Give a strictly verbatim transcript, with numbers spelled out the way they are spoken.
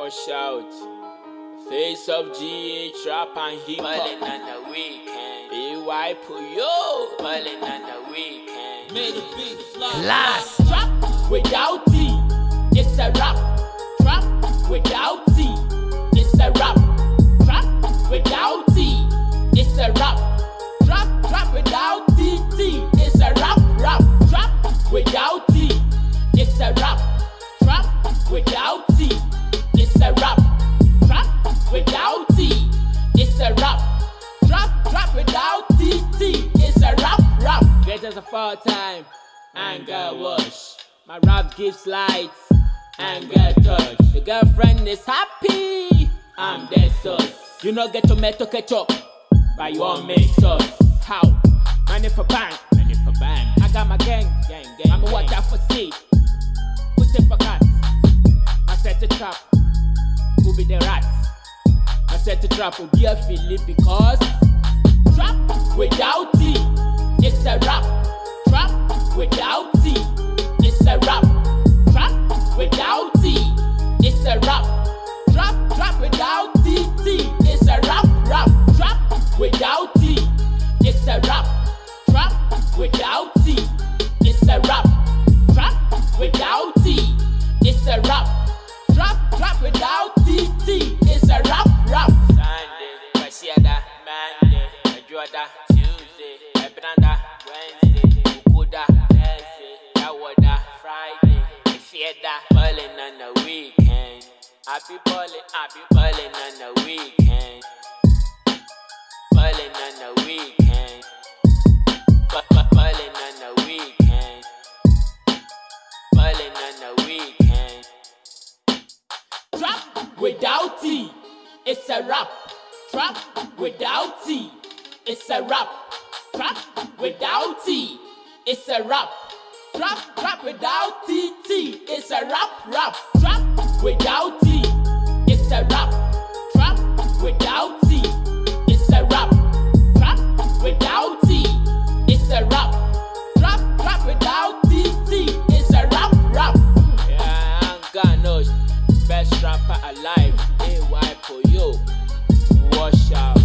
Wash out. Face of G H rap and hip hop. Ballin' on the weekend. A Y Puyo. Ballin' on the weekend. Made a big fly. Last. Trap without T. It's a rap. Trap without T. It's a rap. Trap without T. It's a rap. Trap trap without T T. It's a rap rap. Trap without T. It's a rap. Trap without T. It's a rap. Trap without T. It's a rap. Trap trap without T T. It's a rap rap. Get us a full time. Anger wash. My rap gives lights. Anger touch. The girlfriend is happy. I'm the sauce. You know get tomato ketchup. But you won't make sauce. How? Money for bang. Money for bang. I got my gang. Gang gang. I'm a water for sea. Put it for cats. I set the trap. Who be the rats? I set the trap will be a Philip because trap without T. It's a rap. Trap without T. It's a rap. Trap without T. It's a rap. Trap trap without T T. It's a rap rap. Trap without T. It's a rap. Trap without T. It's a rap. Trap without T. It's a rap. Trap trap without T T. It's a rap rap. Sunday, Pasiada, Monday, Ajuada, Tuesday, Ebranda, Wednesday, Ukuda, Thursday, Yawada, Friday, Fieda. Ballin' on the weekend. I be ballin', I be ballin' on the weekend. Ballin' on the weekend. Ballin' on the weekend. Ballin' on the weekend. Trap without T. It's a rap. Trap without T. It's a rap. Trap without T. It's a rap. Trap trap without T T. It's a rap rap. Trap without T. It's a rap. Trap without T. It's a rap. Trap without T. It's a rap. Trap trap without T T. It's a rap rap. Yeah, I ain't got no best rapper alive. A Y Puyo. Wash out.